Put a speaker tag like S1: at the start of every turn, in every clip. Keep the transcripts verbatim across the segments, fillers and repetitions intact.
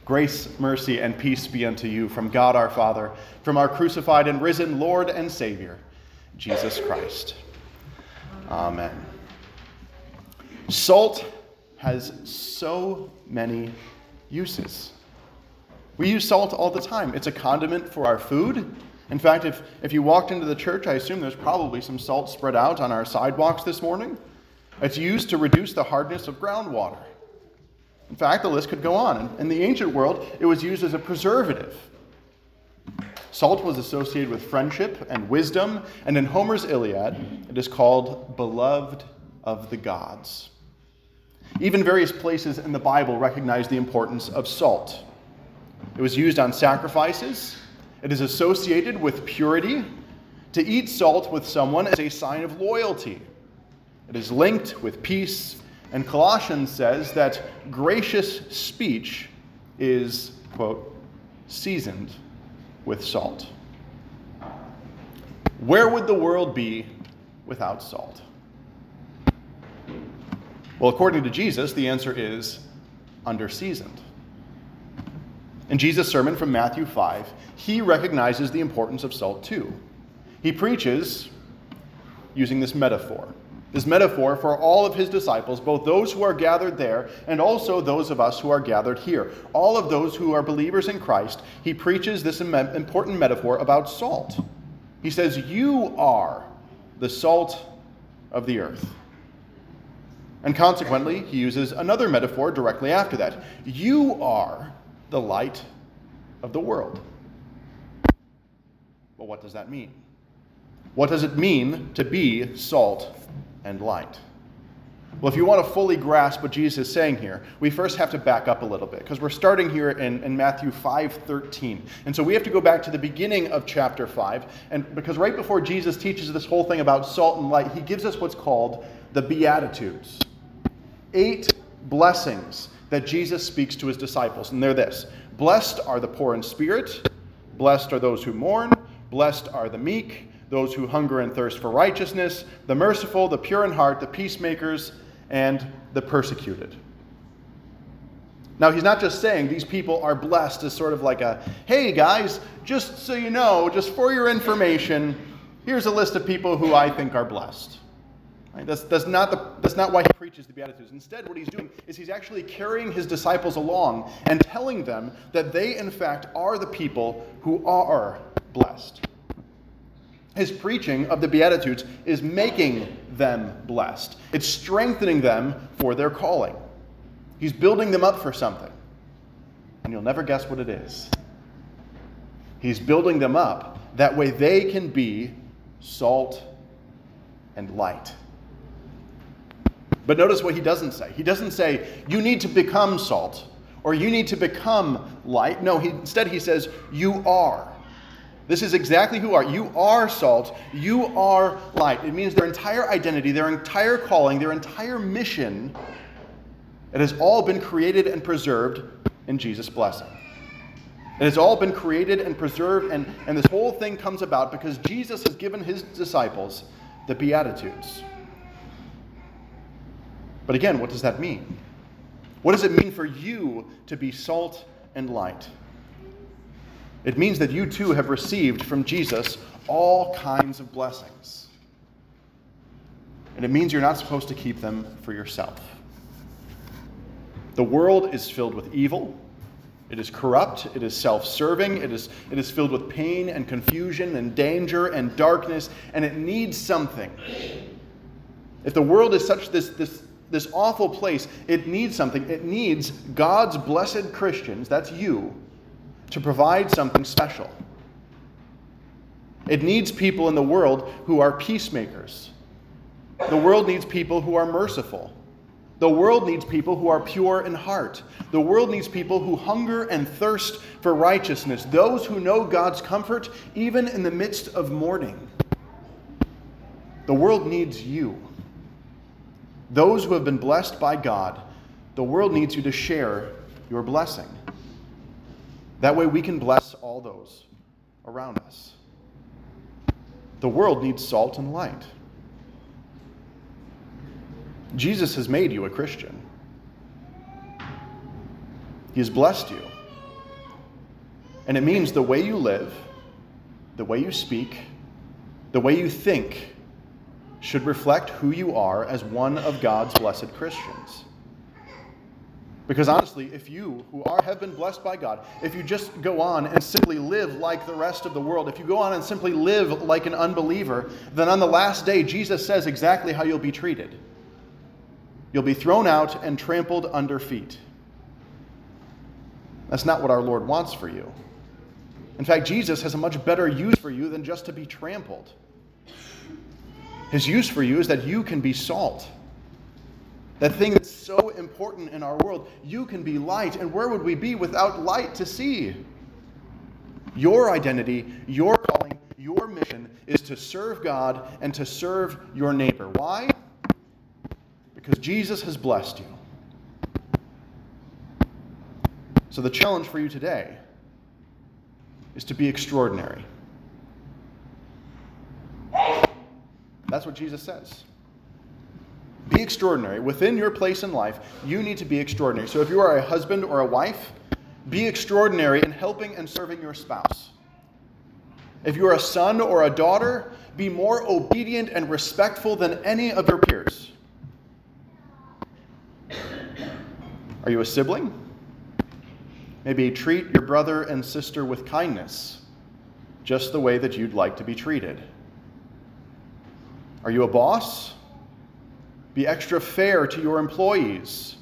S1: Grace, mercy, and peace be unto you from God our Father, from our crucified and risen Lord and Savior, Jesus Christ. Amen. Salt has so many uses. We use salt all the time. It's a condiment for our food. In fact, if, if you walked into the church, I assume there's probably some salt spread out on our sidewalks this morning. It's used to reduce the hardness of groundwater. In fact, the list could go on. In the ancient world, it was used as a preservative. Salt was associated with friendship and wisdom, and in Homer's Iliad, it is called beloved of the gods. Even various places in the Bible recognize the importance of salt. It was used on sacrifices. It is associated with purity. To eat salt with someone is a sign of loyalty. It is linked with peace. And Colossians says that gracious speech is, quote, seasoned with salt. Where would the world be without salt? Well, according to Jesus, the answer is under-seasoned. In Jesus' sermon from Matthew five, he recognizes the importance of salt too. He preaches using this metaphor. This metaphor for all of his disciples, both those who are gathered there and also those of us who are gathered here. All of those who are believers in Christ, he preaches this important metaphor about salt. He says, you are the salt of the earth. And consequently, he uses another metaphor directly after that. You are the light of the world. Well, what does that mean? What does it mean to be salt and light? Well, if you want to fully grasp what Jesus is saying here, we first have to back up a little bit, because we're starting here in, in Matthew five thirteen. And so we have to go back to the beginning of chapter five, and because right before Jesus teaches this whole thing about salt and light, he gives us what's called the Beatitudes. Eight blessings that Jesus speaks to his disciples, and they're this: blessed are the poor in spirit, blessed are those who mourn, blessed are the meek, those who hunger and thirst for righteousness, the merciful, the pure in heart, the peacemakers, and the persecuted. Now, he's not just saying these people are blessed as sort of like a, hey guys, just so you know, just for your information, here's a list of people who I think are blessed. Right? That's, that's, not the, that's not why he preaches the Beatitudes. Instead, what he's doing is he's actually carrying his disciples along and telling them that they, in fact, are the people who are blessed. His preaching of the Beatitudes is making them blessed. It's strengthening them for their calling. He's building them up for something. And you'll never guess what it is. He's building them up. That way they can be salt and light. But notice what he doesn't say. He doesn't say, you need to become salt, or you need to become light. No, he, instead he says, you are. This is exactly who you are. You are salt. You are light. It means their entire identity, their entire calling, their entire mission, it has all been created and preserved in Jesus' blessing. It has all been created and preserved, and, and this whole thing comes about because Jesus has given his disciples the Beatitudes. But again, what does that mean? What does it mean for you to be salt and light? It means that you too have received from Jesus all kinds of blessings. And it means you're not supposed to keep them for yourself. The world is filled with evil. It is corrupt. It is self-serving. It is, it is filled with pain and confusion and danger and darkness, and it needs something. If the world is such this, this, this awful place, it needs something. It needs God's blessed Christians, that's you, to provide something special. It needs people in the world who are peacemakers. The world needs people who are merciful. The world needs people who are pure in heart. The world needs people who hunger and thirst for righteousness, those who know God's comfort even in the midst of mourning. The world needs you. Those who have been blessed by God, the world needs you to share your blessing. That way we can bless all those around us. The world needs salt and light. Jesus has made you a Christian. He has blessed you. And it means the way you live, the way you speak, the way you think should reflect who you are as one of God's blessed Christians. Because honestly, if you, who are have been blessed by God, if you just go on and simply live like the rest of the world, if you go on and simply live like an unbeliever, then on the last day, Jesus says exactly how you'll be treated. You'll be thrown out and trampled under feet. That's not what our Lord wants for you. In fact, Jesus has a much better use for you than just to be trampled. His use for you is that you can be salt. That thing that's so important in our world. You can be light, and where would we be without light to see? Your identity, your calling, your mission is to serve God and to serve your neighbor. Why? Because Jesus has blessed you. So the challenge for you today is to be extraordinary. That's what Jesus says. Be extraordinary. Within your place in life, you need to be extraordinary. So if you are a husband or a wife, be extraordinary in helping and serving your spouse. If you are a son or a daughter, be more obedient and respectful than any of your peers. Are you a sibling? Maybe treat your brother and sister with kindness, just the way that you'd like to be treated. Are you a boss? Be extra fair to your employees.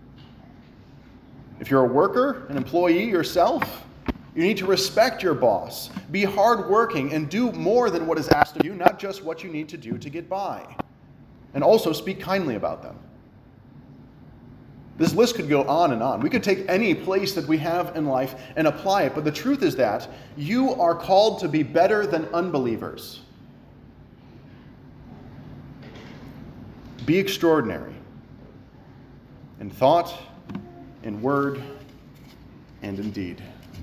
S1: If you're a worker, an employee yourself, you need to respect your boss. Be hardworking and do more than what is asked of you, not just what you need to do to get by. And also speak kindly about them. This list could go on and on. We could take any place that we have in life and apply it, but the truth is that you are called to be better than unbelievers. Be extraordinary in thought, in word, and in deed.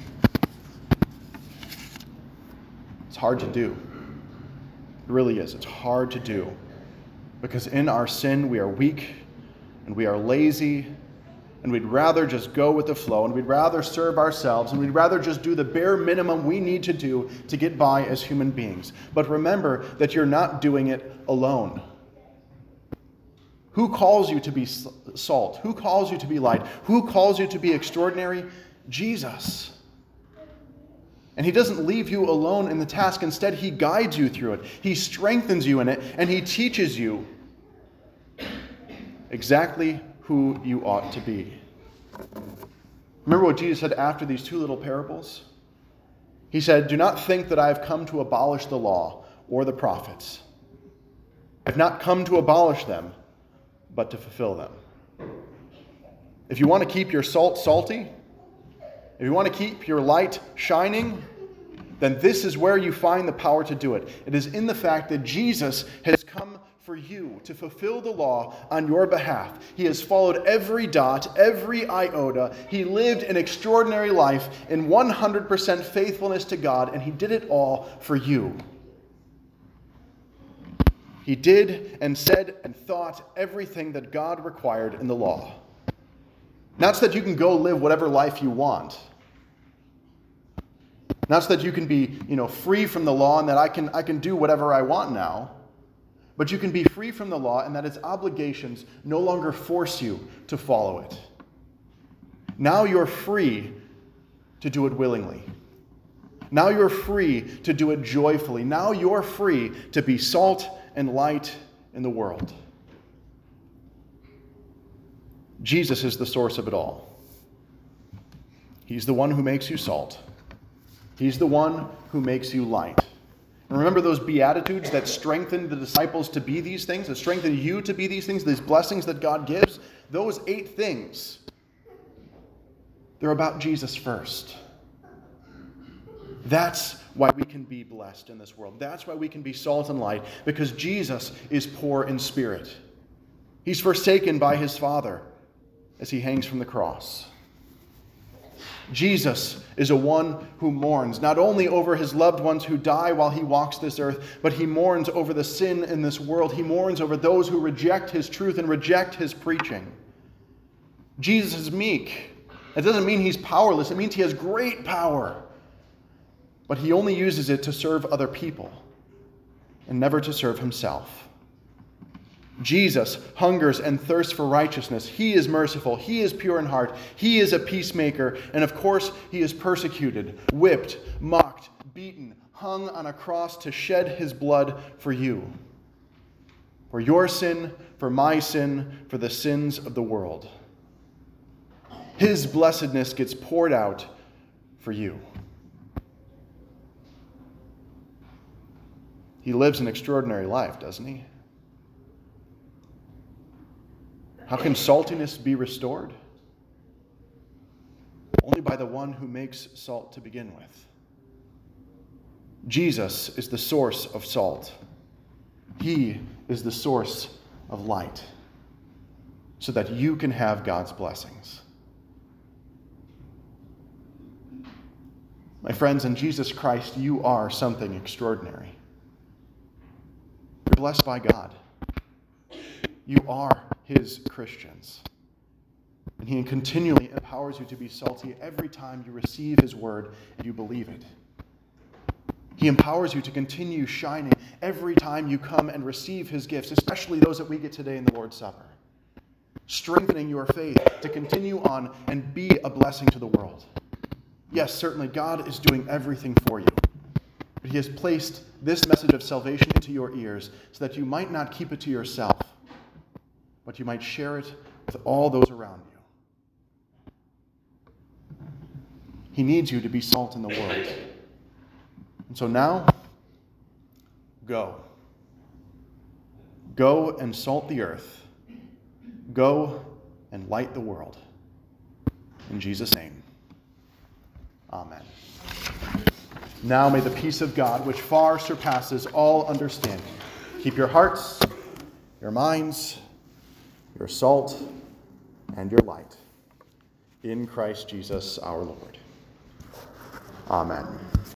S1: It's hard to do. It really is. It's hard to do. Because in our sin, we are weak, and we are lazy, and we'd rather just go with the flow, and we'd rather serve ourselves, and we'd rather just do the bare minimum we need to do to get by as human beings. But remember that you're not doing it alone. Who calls you to be salt? Who calls you to be light? Who calls you to be extraordinary? Jesus. And he doesn't leave you alone in the task. Instead, he guides you through it. He strengthens you in it, and he teaches you exactly who you ought to be. Remember what Jesus said after these two little parables? He said, "Do not think that I have come to abolish the law or the prophets. I have not come to abolish them, but to fulfill them." If you want to keep your salt salty, if you want to keep your light shining, then this is where you find the power to do it. It is in the fact that Jesus has come for you to fulfill the law on your behalf. He has followed every dot, every iota. He lived an extraordinary life in one hundred percent faithfulness to God, and he did it all for you. He did and said and thought everything that God required in the law. Not so that you can go live whatever life you want. Not so that you can be, you know, free from the law and that I can, I can do whatever I want now. But you can be free from the law and that its obligations no longer force you to follow it. Now you're free to do it willingly. Now you're free to do it joyfully. Now you're free to be salt and light in the world. Jesus is the source of it all. He's the one who makes you salt. He's the one who makes you light. And remember those Beatitudes that strengthened the disciples to be these things, that strengthened you to be these things, these blessings that God gives? Those eight things, they're about Jesus first. That's why we can be blessed in this world. That's why we can be salt and light, because Jesus is poor in spirit. He's forsaken by his Father as he hangs from the cross. Jesus is a one who mourns, not only over his loved ones who die while he walks this earth, but he mourns over the sin in this world. He mourns over those who reject his truth and reject his preaching. Jesus is meek. That doesn't mean he's powerless. It means he has great power. but he only uses it to serve other people and never to serve himself. Jesus hungers and thirsts for righteousness. He is merciful. He is pure in heart. He is a peacemaker. And of course, he is persecuted, whipped, mocked, beaten, hung on a cross to shed his blood for you. For your sin, for my sin, for the sins of the world. His blessedness gets poured out for you. He lives an extraordinary life, doesn't he? How can saltiness be restored? Only by the one who makes salt to begin with. Jesus is the source of salt. He is the source of light, so that you can have God's blessings. My friends, in Jesus Christ, you are something extraordinary. You're blessed by God. You are his Christians. And he continually empowers you to be salty every time you receive his word and you believe it. He empowers you to continue shining every time you come and receive his gifts, especially those that we get today in the Lord's Supper. Strengthening your faith to continue on and be a blessing to the world. Yes, certainly God is doing everything for you. But he has placed this message of salvation into your ears so that you might not keep it to yourself, but you might share it with all those around you. He needs you to be salt in the world. And so now, go. Go and salt the earth. Go and light the world. In Jesus' name, amen. Now may the peace of God, which far surpasses all understanding, keep your hearts, your minds, your salt, and your light in Christ Jesus our Lord. Amen.